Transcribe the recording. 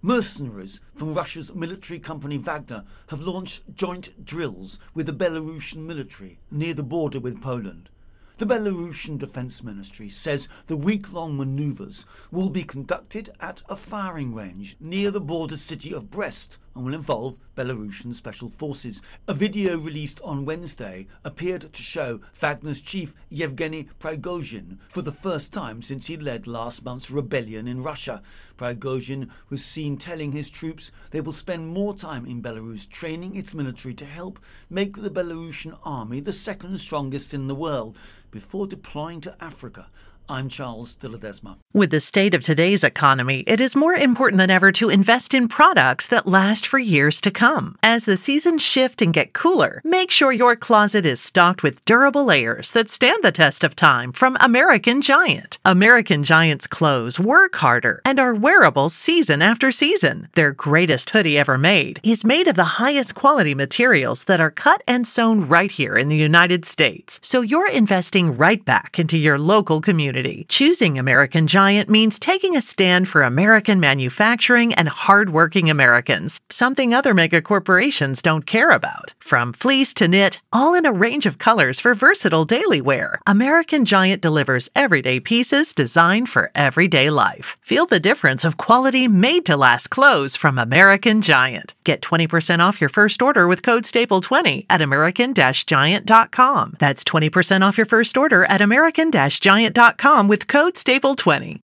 Mercenaries from Russia's military company Wagner have launched joint drills with the Belarusian military near the border with Poland. The Belarusian Defense Ministry says the week-long manoeuvres will be conducted at a firing range near the border city of Brest and will involve Belarusian special forces. A video released on Wednesday appeared to show Wagner's chief Yevgeny Prigozhin for the first time since he led last month's rebellion in Russia. Prigozhin was seen telling his troops they will spend more time in Belarus training its military to help make the Belarusian army the second strongest in the world before deploying to Africa. I'm Charles de Ledesma. With the state of today's economy, it is more important than ever to invest in products that last for years to come. As the seasons shift and get cooler, make sure your closet is stocked with durable layers that stand the test of time from American Giant. American Giant's clothes work harder and are wearable season after season. Their greatest hoodie ever made is made of the highest quality materials that are cut and sewn right here in the United States. So you're investing right back into your local community. Choosing American Giant means taking a stand for American manufacturing and hardworking Americans, something other mega corporations don't care about. From fleece to knit, all in a range of colors for versatile daily wear, American Giant delivers everyday pieces designed for everyday life. Feel the difference of quality made-to-last clothes from American Giant. Get 20% off your first order with code STAPLE20 at american-giant.com. That's 20% off your first order at american-giant.com with code STAPLE20.